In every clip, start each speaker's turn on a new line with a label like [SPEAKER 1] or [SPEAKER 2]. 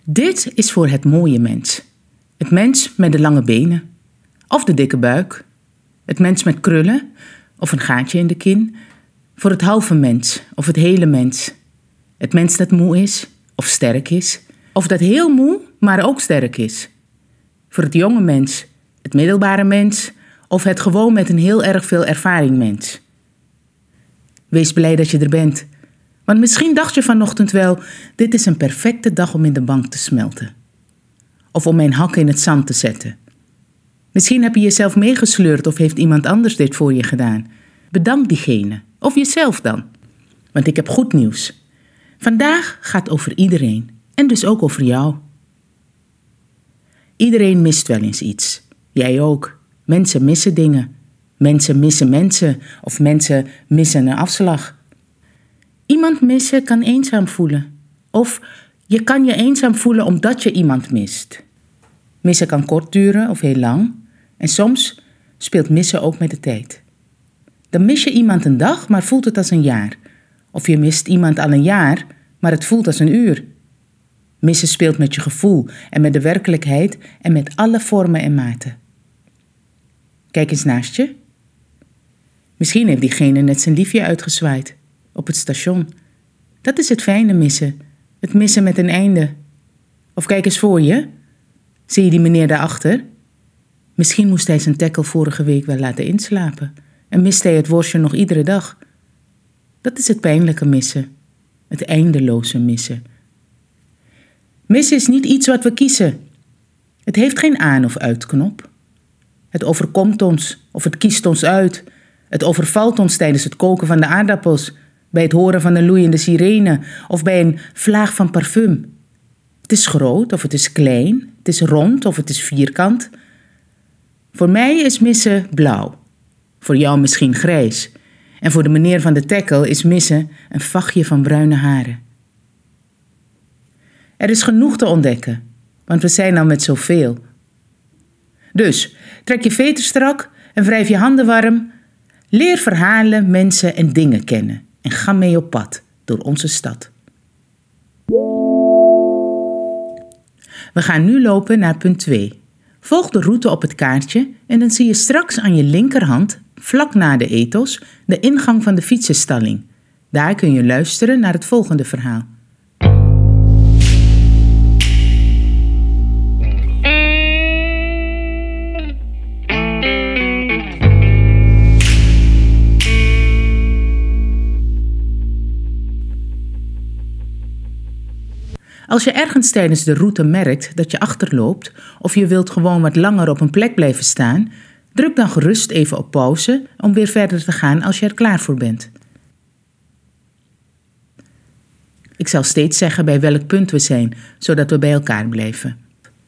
[SPEAKER 1] Dit is voor het mooie mens. Het mens met de lange benen. Of de dikke buik. Het mens met krullen. Of een gaatje in de kin. Voor het halve mens of het hele mens. Het mens dat moe is of sterk is. Of dat heel moe, maar ook sterk is. Voor het jonge mens, het middelbare mens. Of het gewoon met een heel erg veel ervaring mens. Wees blij dat je er bent. Want misschien dacht je vanochtend wel, dit is een perfecte dag om in de bank te smelten. Of om mijn hakken in het zand te zetten. Misschien heb je jezelf meegesleurd of heeft iemand anders dit voor je gedaan. Bedank diegene, of jezelf dan. Want ik heb goed nieuws. Vandaag gaat over iedereen en dus ook over jou. Iedereen mist wel eens iets. Jij ook. Mensen missen dingen. Mensen missen mensen of mensen missen een afslag. Iemand missen kan eenzaam voelen. Of je kan je eenzaam voelen omdat je iemand mist. Missen kan kort duren of heel lang. En soms speelt missen ook met de tijd. Dan mis je iemand een dag, maar voelt het als een jaar. Of je mist iemand al een jaar, maar het voelt als een uur. Missen speelt met je gevoel en met de werkelijkheid en met alle vormen en maten. Kijk eens naast je. Misschien heeft diegene net zijn liefje uitgezwaaid. Op het station. Dat is het fijne missen. Het missen met een einde. Of kijk eens voor je. Zie je die meneer daarachter? Misschien moest hij zijn tackle vorige week wel laten inslapen. En mist hij het worstje nog iedere dag. Dat is het pijnlijke missen. Het eindeloze missen. Missen is niet iets wat we kiezen. Het heeft geen aan- of uitknop. Het overkomt ons of het kiest ons uit. Het overvalt ons tijdens het koken van de aardappels, bij het horen van een loeiende sirene of bij een vlaag van parfum. Het is groot of het is klein, het is rond of het is vierkant. Voor mij is missen blauw, voor jou misschien grijs. En voor de meneer van de tackle is missen een vachtje van bruine haren. Er is genoeg te ontdekken, want we zijn al met zoveel. Dus trek je veten strak en wrijf je handen warm. Leer verhalen, mensen en dingen kennen en ga mee op pad door onze stad. We gaan nu lopen naar punt 2. Volg de route op het kaartje en dan zie je straks aan je linkerhand, vlak na de ethos, de ingang van de fietsenstalling. Daar kun je luisteren naar het volgende verhaal. Als je ergens tijdens de route merkt dat je achterloopt of je wilt gewoon wat langer op een plek blijven staan, druk dan gerust even op pauze om weer verder te gaan als je er klaar voor bent. Ik zal steeds zeggen bij welk punt we zijn, zodat we bij elkaar blijven.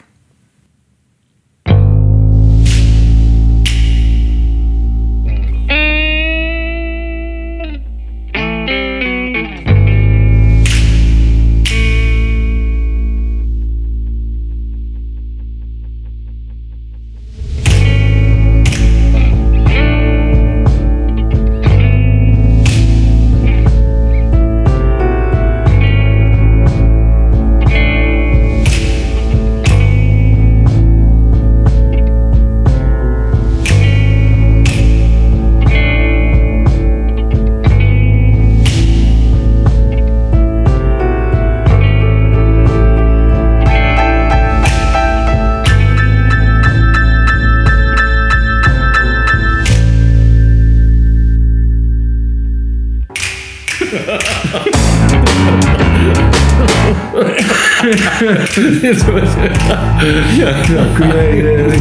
[SPEAKER 2] Ja, kun jij...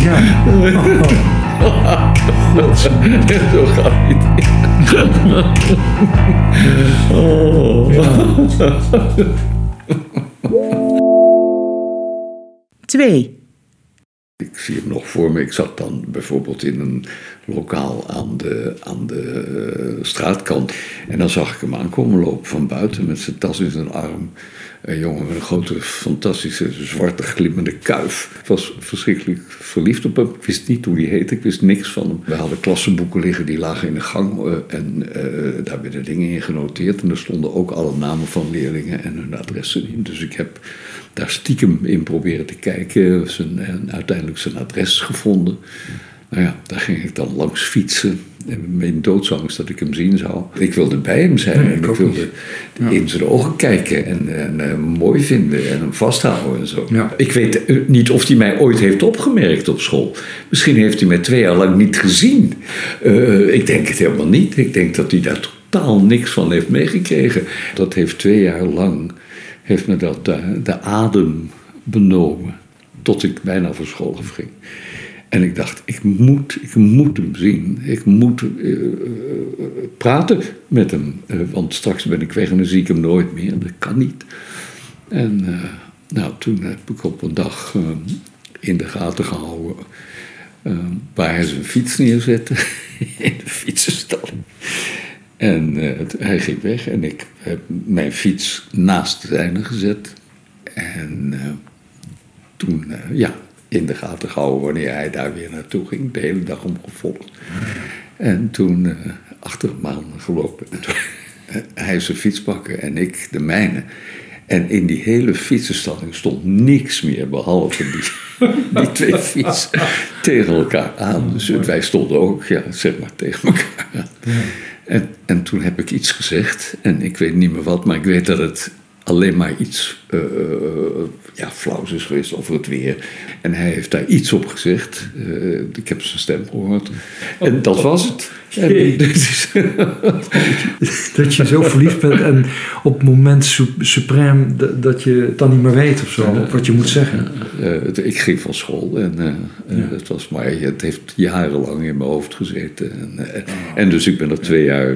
[SPEAKER 3] Zo gaat het. Oh.
[SPEAKER 1] 2.
[SPEAKER 3] Ik zie hem nog voor me. Ik zat dan bijvoorbeeld in een lokaal aan de straatkant. En dan zag ik hem aankomen lopen van buiten met zijn tas in zijn arm. Een jongen met een grote, fantastische, zwarte, glimmende kuif. Ik was verschrikkelijk verliefd op hem. Ik wist niet hoe hij heette, ik wist niks van hem. We hadden klassenboeken liggen, die lagen in de gang. Daar werden dingen in genoteerd. En er stonden ook alle namen van leerlingen en hun adressen in. Dus ik heb daar stiekem in proberen te kijken. En uiteindelijk zijn adres gevonden. Nou ja, daar ging ik dan langs fietsen. Mijn doodsangst dat ik hem zien zou. Ik wilde bij hem zijn. En ik wilde in zijn ogen kijken. En hem mooi vinden. En hem vasthouden en zo. Ja. Ik weet niet of hij mij ooit heeft opgemerkt op school. Misschien heeft hij mij 2 jaar lang niet gezien. Ik denk het helemaal niet. Ik denk dat hij daar totaal niks van heeft meegekregen. Dat heeft 2 jaar lang... heeft me dat de adem benomen. Tot ik bijna voor school afging. En ik dacht, ik moet hem zien. Ik moet praten met hem. Want straks ben ik weg en dan zie ik hem nooit meer. Dat kan niet. En toen heb ik op een dag in de gaten gehouden... waar hij zijn fiets neerzette. In de fietsenstalling. En hij ging weg en ik heb mijn fiets naast de zijne gezet. En toen, in de gaten gehouden wanneer hij daar weer naartoe ging. De hele dag omgevolgd. En toen achter hem aan gelopen. Hij zijn fiets pakken en ik de mijne. En in die hele fietsenstalling stond niks meer behalve die 2 fietsen tegen elkaar aan. Dus wij stonden ook, tegen elkaar aan. En toen heb ik iets gezegd. En ik weet niet meer wat, maar ik weet dat het alleen maar iets flauws is geweest over het weer. En hij heeft daar iets op gezegd. Ik heb zijn stem gehoord. En dat was het.
[SPEAKER 2] Dat je zo verliefd bent en op het moment suprême dat je het dan niet meer weet of zo, wat je moet zeggen.
[SPEAKER 3] Ik ging van school en het heeft jarenlang in mijn hoofd gezeten. En dus ik ben er 2 jaar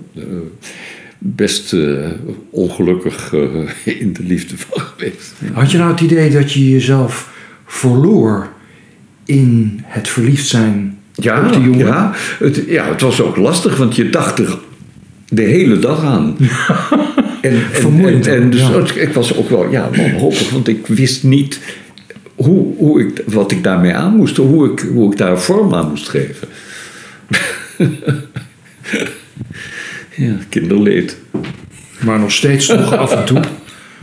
[SPEAKER 3] best ongelukkig in de liefde van geweest.
[SPEAKER 2] Had je nou het idee dat je jezelf verloor in het verliefd zijn op de jongen?
[SPEAKER 3] Het was ook lastig, want je dacht er de hele dag aan.
[SPEAKER 2] Vermoeiend.
[SPEAKER 3] En dus ik was ook wel wanhopig, want ik wist niet wat ik daarmee aan moest, hoe ik daar vorm aan moest geven. Ja, kinderleed.
[SPEAKER 2] Maar nog steeds toch af en toe.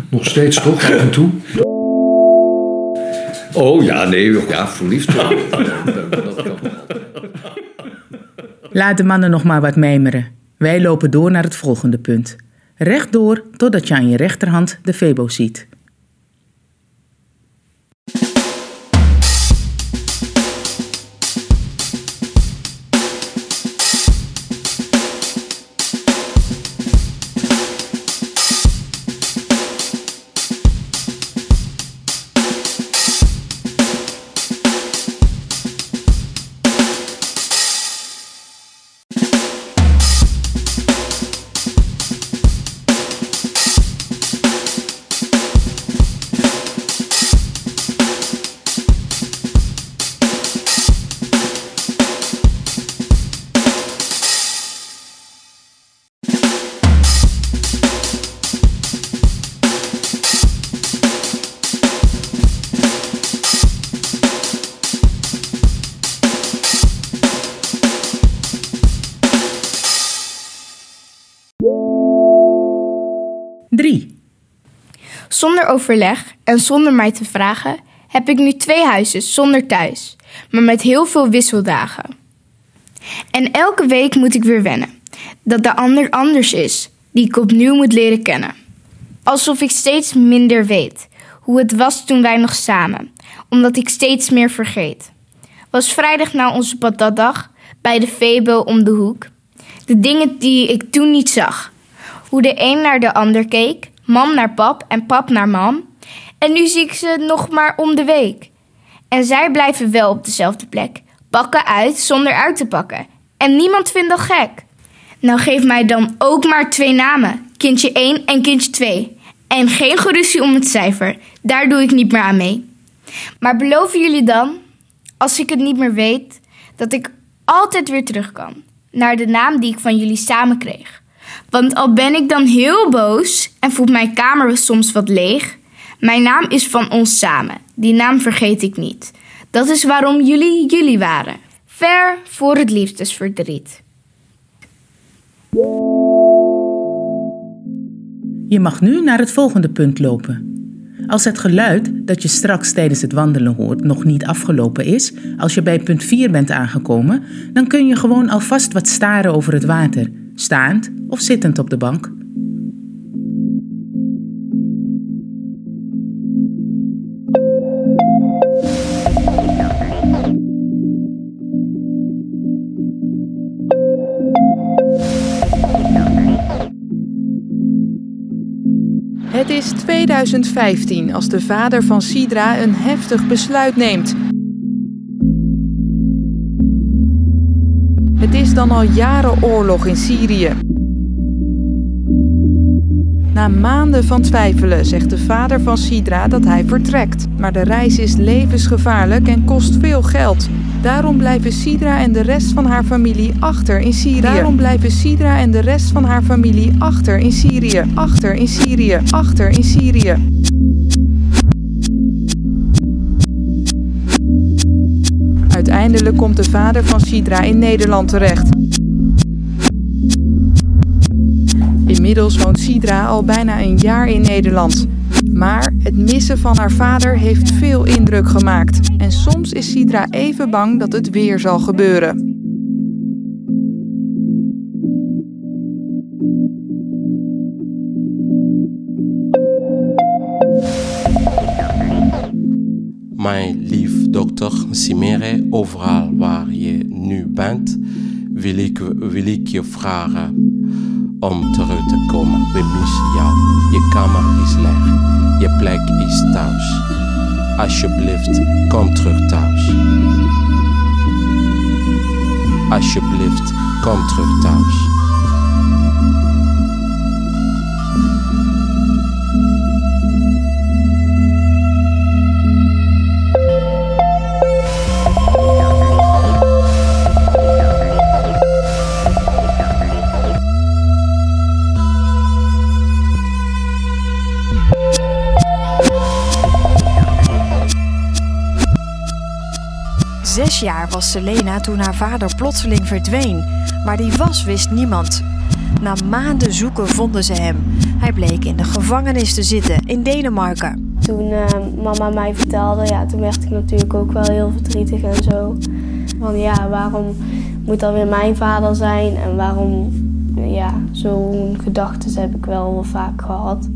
[SPEAKER 3] Oh ja, verliefd. Dat kan nog altijd.
[SPEAKER 1] Laat de mannen nog maar wat mijmeren. Wij lopen door naar het volgende punt. Rechtdoor totdat je aan je rechterhand de Febo ziet.
[SPEAKER 4] Zonder overleg en zonder mij te vragen heb ik nu 2 huizen zonder thuis, maar met heel veel wisseldagen. En elke week moet ik weer wennen, dat de ander anders is, die ik opnieuw moet leren kennen. Alsof ik steeds minder weet hoe het was toen wij nog samen, omdat ik steeds meer vergeet. Was vrijdag na onze patatdag bij de Febo om de hoek. De dingen die ik toen niet zag. Hoe de een naar de ander keek, mam naar pap en pap naar mam. En nu zie ik ze nog maar om de week. En zij blijven wel op dezelfde plek. Pakken uit zonder uit te pakken. En niemand vindt dat gek. Nou geef mij dan ook maar 2 namen. Kindje 1 en kindje 2. En geen geruzie om het cijfer. Daar doe ik niet meer aan mee. Maar beloven jullie dan, als ik het niet meer weet, dat ik altijd weer terug kan naar de naam die ik van jullie samen kreeg. Want al ben ik dan heel boos en voelt mijn kamer soms wat leeg, mijn naam is van ons samen. Die naam vergeet ik niet. Dat is waarom jullie waren. Ver voor het liefdesverdriet.
[SPEAKER 1] Je mag nu naar het volgende punt lopen. Als het geluid dat je straks tijdens het wandelen hoort nog niet afgelopen is, als je bij punt 4 bent aangekomen, dan kun je gewoon alvast wat staren over het water, staand of zittend op de bank.
[SPEAKER 5] Het is 2015 als de vader van Sidra een heftig besluit neemt. Het is dan al jaren oorlog in Syrië. Na maanden van twijfelen zegt de vader van Sidra dat hij vertrekt. Maar de reis is levensgevaarlijk en kost veel geld. Daarom blijven Sidra en de rest van haar familie achter in Syrië. Achter in Syrië. Uiteindelijk komt de vader van Sidra in Nederland terecht. Inmiddels woont Sidra al bijna een jaar in Nederland. Maar het missen van haar vader heeft veel indruk gemaakt. En soms is Sidra even bang dat het weer zal gebeuren.
[SPEAKER 6] Mijn lief dokter Simere, overal waar je nu bent, wil ik je vragen om terug te komen. We missen jou. Je kamer is leeg. Je plek is thuis. Alsjeblieft, kom terug thuis. Alsjeblieft, kom terug thuis.
[SPEAKER 7] Zes jaar was Selena toen haar vader plotseling verdween. Waar die was, wist niemand. Na maanden zoeken vonden ze hem. Hij bleek in de gevangenis te zitten in Denemarken.
[SPEAKER 8] Toen mama mij vertelde, toen werd ik natuurlijk ook wel heel verdrietig en zo. Van waarom moet dat weer mijn vader zijn? En waarom, zo'n gedachten heb ik wel vaak gehad.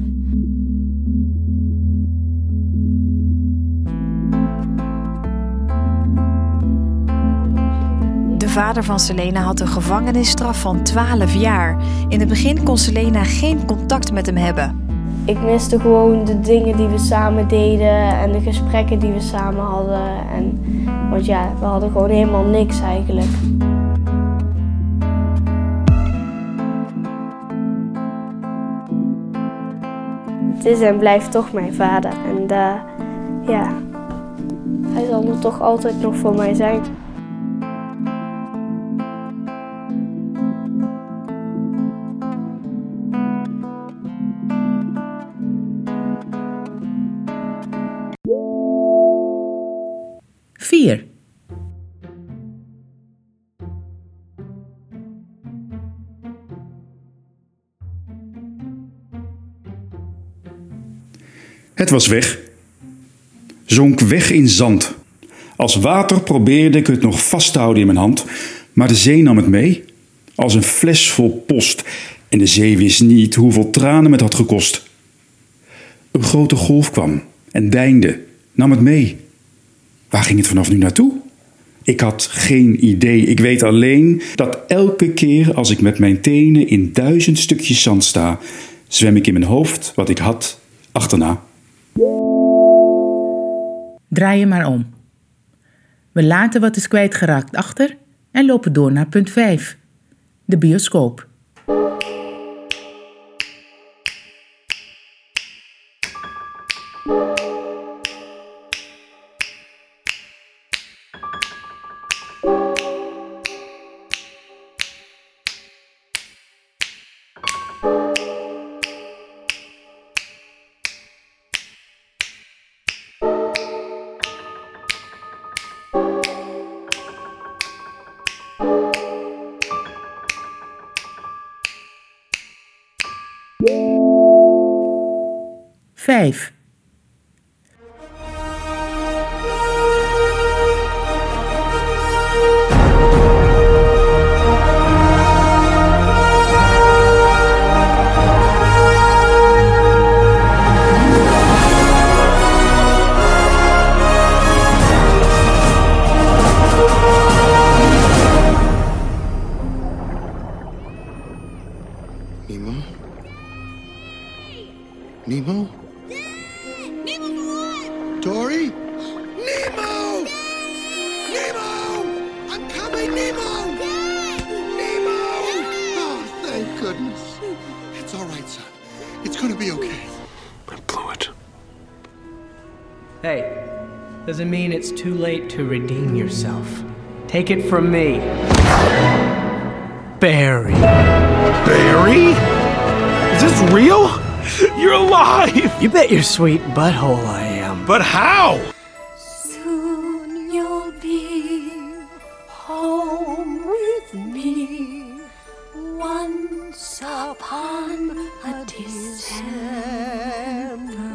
[SPEAKER 7] De vader van Selena had een gevangenisstraf van 12 jaar. In het begin kon Selena geen contact met hem hebben.
[SPEAKER 8] Ik miste gewoon de dingen die we samen deden en de gesprekken die we samen hadden. Want we hadden gewoon helemaal niks eigenlijk. Het is en blijft toch mijn vader. En hij zal er toch altijd nog voor mij zijn.
[SPEAKER 1] Vier.
[SPEAKER 9] Het was weg. Zonk weg in zand. Als water probeerde ik het nog vast te houden in mijn hand, maar de zee nam het mee, als een fles vol post, en de zee wist niet hoeveel tranen het had gekost. Een grote golf kwam en deinde, nam het mee. Waar ging het vanaf nu naartoe? Ik had geen idee. Ik weet alleen dat elke keer als ik met mijn tenen in 1000 stukjes zand sta, zwem ik in mijn hoofd wat ik had achterna.
[SPEAKER 1] Draai je maar om. We laten wat is kwijtgeraakt achter en lopen door naar punt 5. De bioscoop. Vijf.
[SPEAKER 10] Dory? Nemo! Nemo! I'm coming, Nemo! Nemo! Oh, thank goodness. It's all right, son. It's gonna be okay.
[SPEAKER 11] I blew it.
[SPEAKER 12] Hey, doesn't mean it's too late to redeem yourself. Take it from me. Barry.
[SPEAKER 11] Barry? Is this real? You're alive!
[SPEAKER 12] You bet your sweet butthole I am.
[SPEAKER 11] But how?
[SPEAKER 13] Soon you'll be home with me. Once upon a December.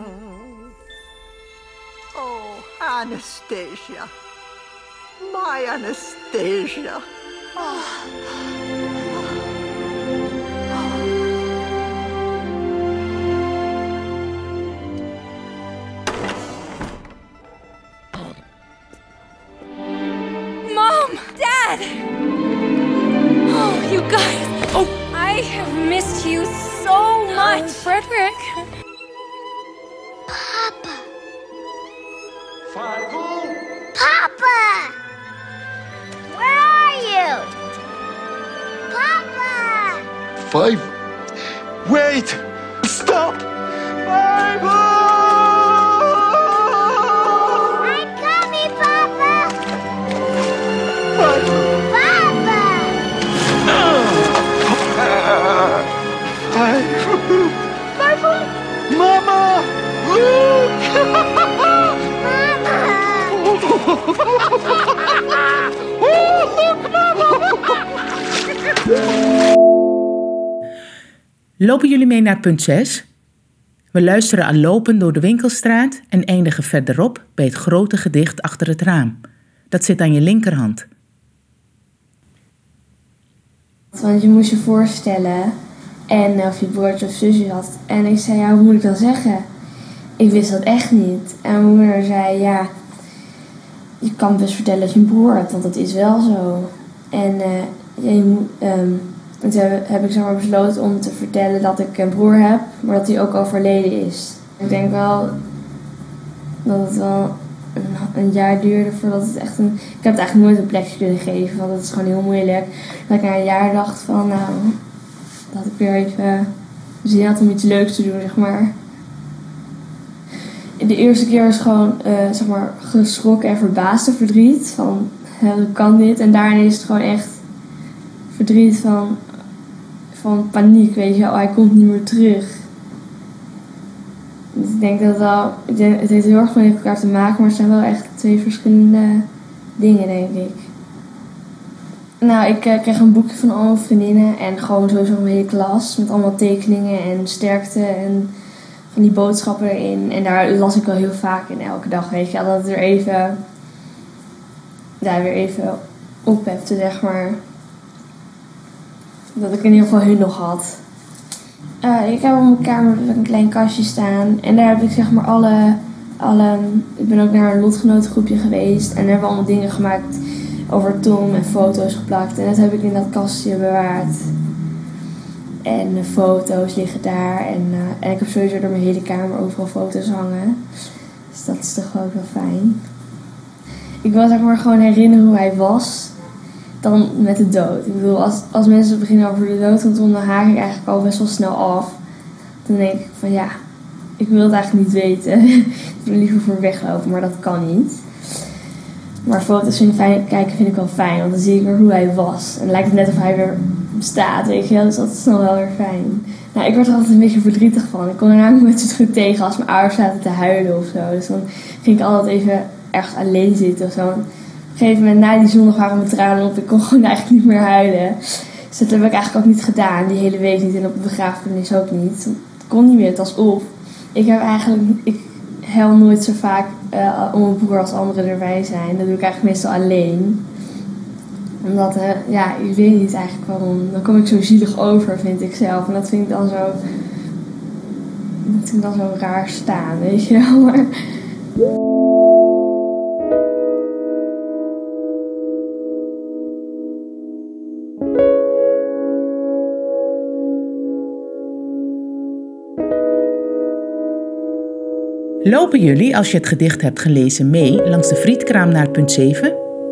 [SPEAKER 14] Oh, Anastasia. My Anastasia.
[SPEAKER 13] Mom! Dad! Oh, you guys. Oh! I have missed you so much. Frederick.
[SPEAKER 10] Papa!
[SPEAKER 15] Papa! Where are you? Papa!
[SPEAKER 10] Five. Wait! Stop! Bible!
[SPEAKER 15] I'm coming, Papa!
[SPEAKER 10] Bible!
[SPEAKER 15] Papa!
[SPEAKER 10] Bible! Mama! Look!
[SPEAKER 1] Lopen jullie mee naar punt 6? We luisteren al lopend door de winkelstraat en eindigen verderop bij het grote gedicht achter het raam. Dat zit aan je linkerhand.
[SPEAKER 8] Want je moest je voorstellen en of je broertje of zusje had. En ik zei, ja, hoe moet ik dat zeggen? Ik wist dat echt niet. En mijn moeder zei, ja, je kan best vertellen dat je een broer hebt, want dat is wel zo. En toen heb ik zomaar besloten om te vertellen dat ik een broer heb, maar dat hij ook overleden is. Ik denk wel dat het wel een jaar duurde voordat het echt ik heb het eigenlijk nooit een plekje kunnen geven, want het is gewoon heel moeilijk. Dat ik na een jaar dacht van, nou, dat ik weer even zin had om iets leuks te doen, zeg maar. De eerste keer was gewoon, zeg maar, geschrokken en verbaasd en verdriet. Van, hoe kan dit? En daarna is het gewoon echt verdriet van paniek, weet je wel. Hij komt niet meer terug. Dus ik denk dat het heeft heel erg met elkaar te maken, maar het zijn wel echt twee verschillende dingen, denk ik. Nou, ik kreeg een boekje van al mijn vriendinnen en gewoon sowieso mijn hele klas. Met allemaal tekeningen en sterkte en van die boodschappen erin. En daar las ik wel heel vaak in elke dag, weet je. Dat het er even, weer even ophefte, zeg maar. Dat ik in ieder geval hun nog had. Ik heb op mijn kamer een klein kastje staan. En daar heb ik zeg maar alle ik ben ook naar een lotgenotengroepje geweest. En daar hebben we allemaal dingen gemaakt over Tom en foto's geplakt. En dat heb ik in dat kastje bewaard. En de foto's liggen daar. En ik heb sowieso door mijn hele kamer overal foto's hangen. Dus dat is toch ook wel fijn. Ik wil zeg maar gewoon herinneren hoe hij was. Dan met de dood. Ik bedoel, als mensen beginnen over de dood, dan haak ik eigenlijk al best wel snel af. Dan denk ik van ja, ik wil het eigenlijk niet weten. Ik wil liever voor weglopen, maar dat kan niet. Maar foto's kijken vind ik wel fijn, want dan zie ik weer hoe hij was. En dan lijkt het net of hij weer bestaat, weet je wel. Dus dat is dan wel weer fijn. Nou, ik word er altijd een beetje verdrietig van. Ik kon er namelijk nooit zo goed tegen als mijn ouders zaten te huilen of zo. Dus dan ging ik altijd even ergens alleen zitten of zo. Op een gegeven moment, na die zondag waren mijn tranen op. Ik kon gewoon eigenlijk niet meer huilen. Dus dat heb ik eigenlijk ook niet gedaan. Die hele week niet en op de begrafenis ook niet. Het kon niet meer, het was op. Ik huil nooit zo vaak om mijn broer als anderen erbij zijn. Dat doe ik eigenlijk meestal alleen. Omdat, ik weet niet eigenlijk waarom. Dan kom ik zo zielig over, vind ik zelf. En dat vind ik dan zo raar staan, weet je wel. Maar
[SPEAKER 1] Lopen jullie, als je het gedicht hebt gelezen, mee langs de frietkraam naar punt 7?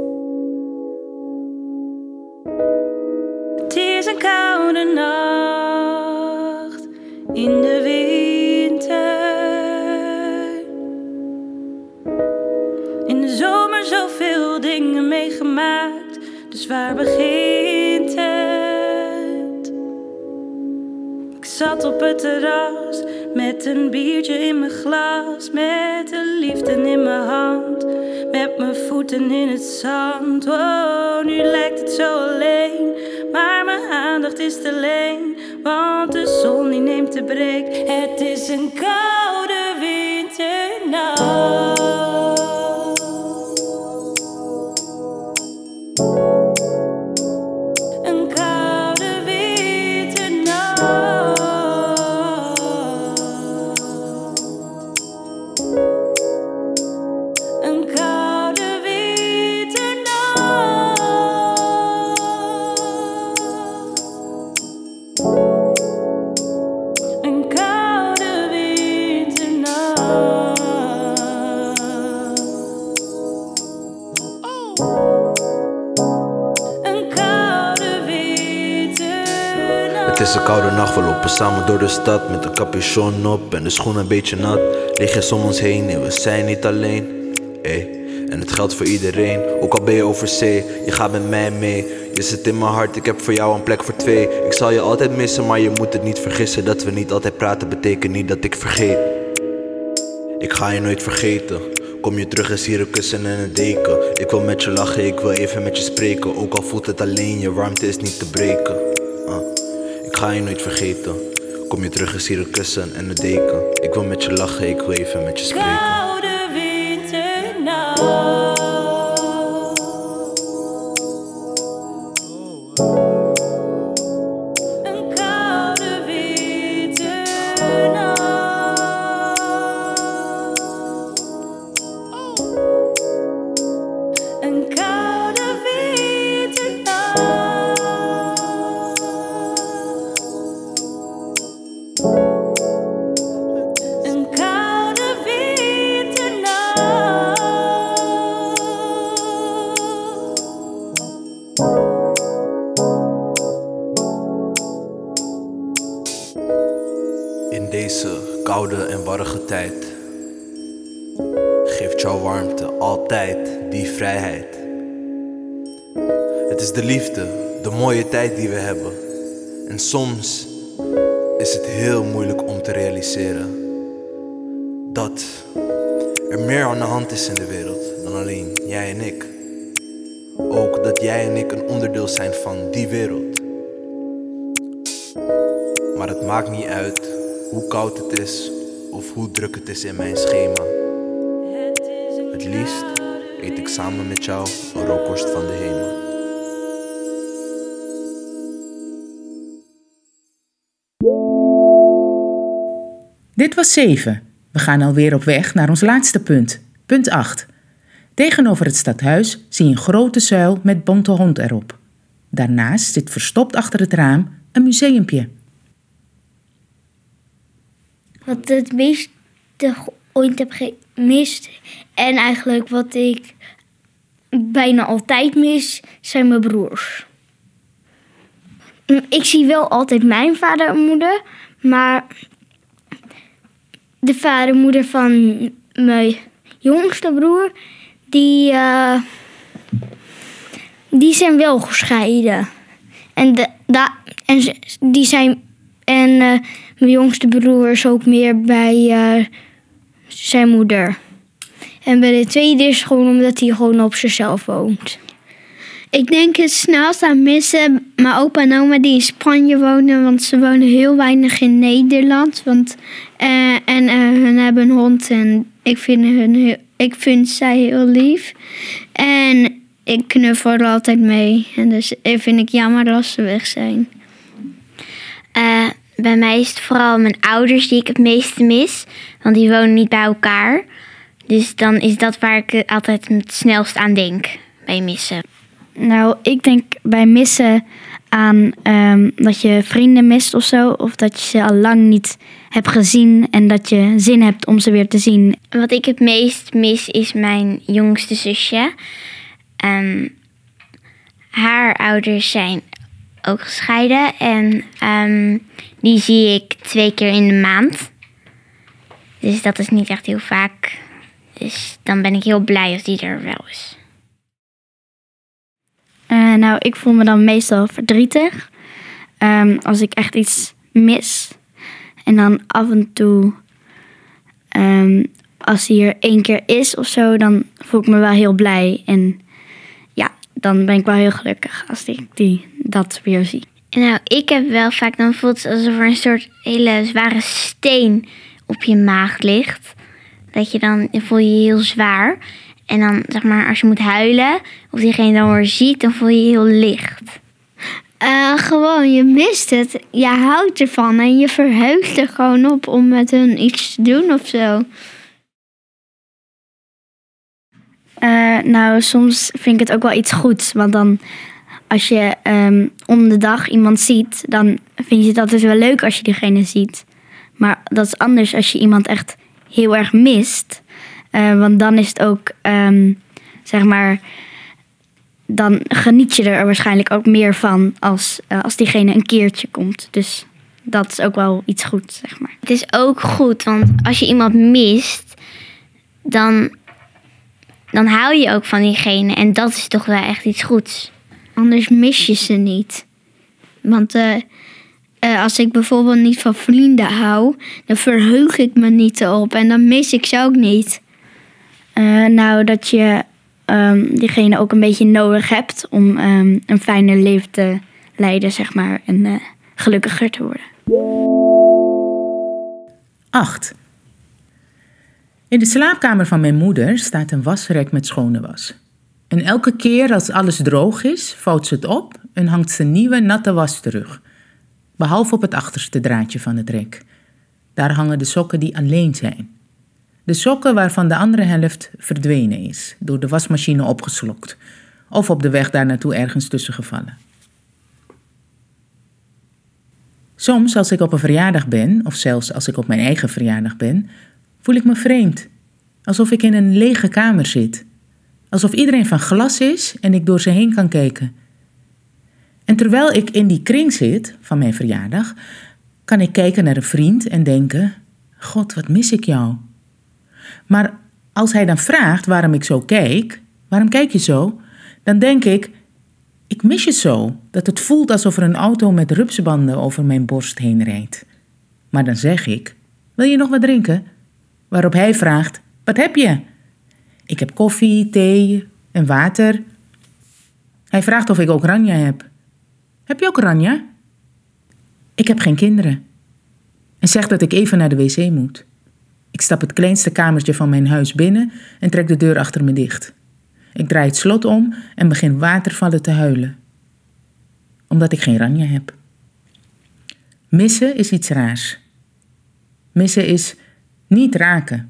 [SPEAKER 16] Het is een koude nacht in de winter. In de zomer zoveel dingen meegemaakt, dus waar begint het? Ik zat op het terras met een biertje in mijn glas, met de liefde in mijn hand, met mijn voeten in het zand. Oh, nu lijkt het zo alleen, maar mijn aandacht is te leen, want de zon die neemt de break. Het is een koude winternacht. Een koude winternacht. Een koude winternacht. Een koude winternacht. Een koude winternacht.
[SPEAKER 17] Het is een koude nacht, we lopen samen door de stad met een capuchon op en de schoenen een beetje nat. Lichtjes om ons heen en we zijn niet alleen. En het geldt voor iedereen, ook al ben je over zee, je gaat met mij mee. Je zit in mijn hart, ik heb voor jou een plek voor twee. Ik zal je altijd missen, maar je moet het niet vergissen. Dat we niet altijd praten betekent niet dat ik vergeet. Ik ga je nooit vergeten. Kom je terug, is hier een kussen en een deken. Ik wil met je lachen, ik wil even met je spreken. Ook al voelt het alleen, je warmte is niet te breken. Ik ga je nooit vergeten. Kom je terug, is hier een kussen en een deken. Ik wil met je lachen, ik wil even met je spreken.
[SPEAKER 16] Koude winternacht. Een koude winternacht. Een koude winternacht. Een koude winternacht.
[SPEAKER 17] In deze koude en warrige tijd geeft jouw warmte altijd die vrijheid. Het is de liefde, de mooie tijd die we hebben. En soms is het heel moeilijk om te realiseren dat er meer aan de hand is in de wereld dan alleen jij en ik. Ook dat jij en ik een onderdeel zijn van die wereld. Maar het maakt niet uit hoe koud het is of hoe druk het is in mijn schema. Het liefst eet ik samen met jou een rookworst van de hemel.
[SPEAKER 1] Dit was 7. We gaan alweer op weg naar ons laatste punt. Punt 8. Tegenover het stadhuis zie je een grote zuil met bonte hond erop. Daarnaast zit verstopt achter het raam een museumpje.
[SPEAKER 15] Wat het meeste ooit heb gemist en eigenlijk wat ik bijna altijd mis, zijn mijn broers. Ik zie wel altijd mijn vader en moeder, maar de vader en moeder van mijn jongste broer, die zijn wel gescheiden. En mijn jongste broer is ook meer bij zijn moeder. En bij de tweede is het gewoon omdat hij gewoon op zichzelf woont.
[SPEAKER 18] Ik denk het snelst aan missen mijn opa en oma die in Spanje wonen. Want ze wonen heel weinig in Nederland. En hun hebben een hond en ik vind zij heel lief. En ik knuffel er altijd mee. En dus vind ik jammer als ze weg zijn.
[SPEAKER 19] Bij mij is het vooral mijn ouders die ik het meeste mis. Want die wonen niet bij elkaar. Dus dan is dat waar ik altijd het snelst aan denk bij missen.
[SPEAKER 18] Nou, ik denk bij missen aan dat je vrienden mist of zo. Of dat je ze al lang niet hebt gezien en dat je zin hebt om ze weer te zien.
[SPEAKER 19] Wat ik het meest mis is mijn jongste zusje. Haar ouders zijn ook gescheiden en die zie ik 2 keer in de maand. Dus dat is niet echt heel vaak. Dus dan ben ik heel blij als die er wel is.
[SPEAKER 18] Nou, ik voel me dan meestal verdrietig als ik echt iets mis. En dan af en toe, als hij er 1 keer is of zo, dan voel ik me wel heel blij. En ja, dan ben ik wel heel gelukkig als ik dat weer zie.
[SPEAKER 19] Nou, ik heb wel vaak, dan voelt het alsof er een soort hele zware steen op je maag ligt. Dat je dan voel je heel zwaar. En dan, zeg maar, als je moet huilen, of diegene dan weer ziet, dan voel je je heel licht.
[SPEAKER 18] Gewoon, je mist het. Je houdt ervan en je verheugt er gewoon op om met hun iets te doen of zo. Nou, soms vind ik het ook wel iets goeds. Want dan, als je om de dag iemand ziet, dan vind je het altijd wel leuk als je diegene ziet. Maar dat is anders als je iemand echt heel erg mist. Want dan is het ook, zeg maar, dan geniet je er waarschijnlijk ook meer van als diegene een keertje komt. Dus dat is ook wel iets goeds, zeg maar.
[SPEAKER 19] Het is ook goed, want als je iemand mist, dan hou je ook van diegene. En dat is toch wel echt iets goeds.
[SPEAKER 18] Anders mis je ze niet. Want als ik bijvoorbeeld niet van vrienden hou, dan verheug ik me niet erop. En dan mis ik ze ook niet. Nou, dat je diegene ook een beetje nodig hebt om een fijner leven te leiden, zeg maar. En gelukkiger te worden.
[SPEAKER 1] 8. In de slaapkamer van mijn moeder staat een wasrek met schone was. En elke keer als alles droog is, vouwt ze het op en hangt ze nieuwe natte was terug. Behalve op het achterste draadje van het rek. Daar hangen de sokken die alleen zijn. De sokken waarvan de andere helft verdwenen is, door de wasmachine opgeslokt. Of op de weg daar naartoe ergens tussen gevallen. Soms als ik op een verjaardag ben, of zelfs als ik op mijn eigen verjaardag ben, voel ik me vreemd. Alsof ik in een lege kamer zit. Alsof iedereen van glas is en ik door ze heen kan kijken. En terwijl ik in die kring zit van mijn verjaardag, kan ik kijken naar een vriend en denken: God, wat mis ik jou? Maar als hij dan vraagt waarom ik zo kijk, waarom kijk je zo? Dan denk ik mis je zo, dat het voelt alsof er een auto met rupsbanden over mijn borst heen rijdt. Maar dan zeg ik: wil je nog wat drinken? Waarop hij vraagt: wat heb je? Ik heb koffie, thee en water. Hij vraagt of ik ook ranja heb. Heb je ook ranja? Ik heb geen kinderen. En zegt dat ik even naar de wc moet. Ik stap het kleinste kamertje van mijn huis binnen en trek de deur achter me dicht. Ik draai het slot om en begin watervallen te huilen. Omdat ik geen ranja heb. Missen is iets raars. Missen is niet raken.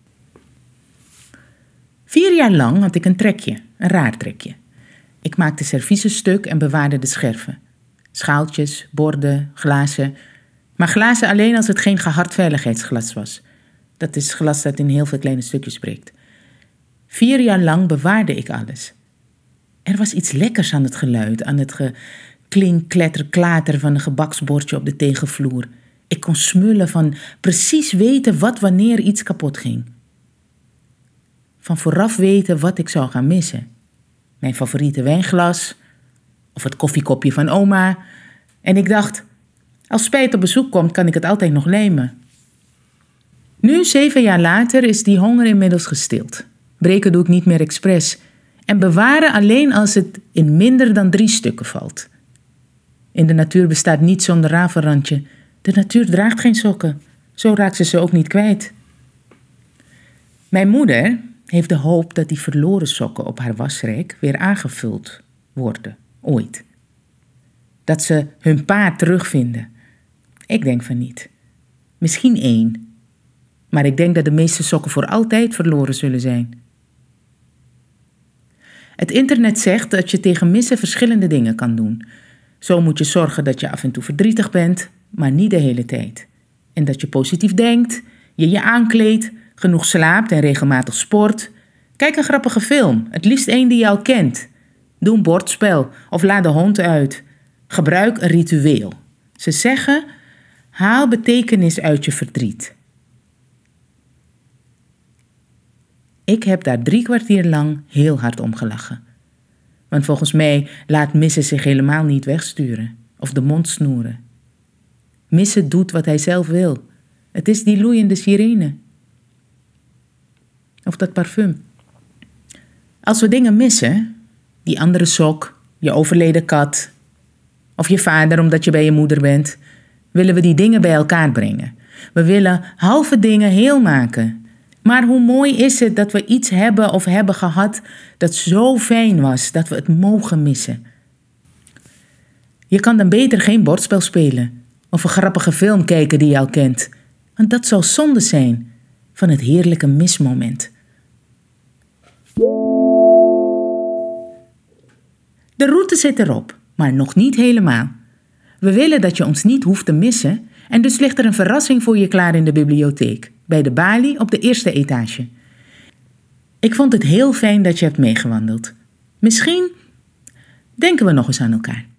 [SPEAKER 1] 4 jaar lang had ik een raar trekje. Ik maakte serviezen stuk en bewaarde de scherven. Schaaltjes, borden, glazen. Maar glazen alleen als het geen gehard veiligheidsglas was. Dat is glas dat in heel veel kleine stukjes breekt. 4 jaar lang bewaarde ik alles. Er was iets lekkers aan het geluid, aan het geklink, kletter, klater van een gebaksbordje op de tegelvloer. Ik kon smullen van precies weten wat wanneer iets kapot ging. Van vooraf weten wat ik zou gaan missen. Mijn favoriete wijnglas of het koffiekopje van oma. En ik dacht, als spijt op bezoek komt, kan ik het altijd nog nemen. Nu, 7 jaar later, is die honger inmiddels gestild. Breken doe ik niet meer expres. En bewaren alleen als het in minder dan 3 stukken valt. In de natuur bestaat niets zonder rafelrandje. De natuur draagt geen sokken. Zo raakt ze ook niet kwijt. Mijn moeder heeft de hoop dat die verloren sokken op haar wasrek weer aangevuld worden, ooit. Dat ze hun pa terugvinden. Ik denk van niet. Misschien 1. Maar ik denk dat de meeste sokken voor altijd verloren zullen zijn. Het internet zegt dat je tegen missen verschillende dingen kan doen. Zo moet je zorgen dat je af en toe verdrietig bent, maar niet de hele tijd. En dat je positief denkt, je aankleedt, genoeg slaapt en regelmatig sport. Kijk een grappige film, het liefst één die je al kent. Doe een bordspel of laat de hond uit. Gebruik een ritueel. Ze zeggen, haal betekenis uit je verdriet. Ik heb daar 3 kwartier lang heel hard om gelachen. Want volgens mij laat missen zich helemaal niet wegsturen of de mond snoeren. Missen doet wat hij zelf wil. Het is die loeiende sirene. Of dat parfum. Als we dingen missen, die andere sok, je overleden kat of je vader omdat je bij je moeder bent, willen we die dingen bij elkaar brengen. We willen halve dingen heel maken. Maar hoe mooi is het dat we iets hebben of hebben gehad dat zo fijn was dat we het mogen missen. Je kan dan beter geen bordspel spelen of een grappige film kijken die je al kent. Want dat zou zonde zijn van het heerlijke mismoment. De route zit erop, maar nog niet helemaal. We willen dat je ons niet hoeft te missen en dus ligt er een verrassing voor je klaar in de bibliotheek, bij de balie op de eerste etage. Ik vond het heel fijn dat je hebt meegewandeld. Misschien denken we nog eens aan elkaar.